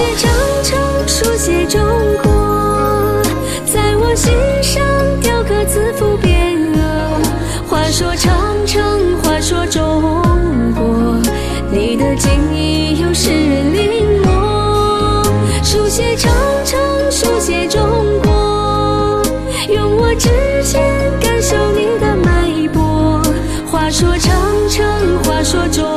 写长城，书写中国，在我心上雕刻字符匾额。话说长城，话说中国，你的记忆有诗人临摹。书写长城，书写中国，用我指尖感受你的脉搏。话说长城，话说中国。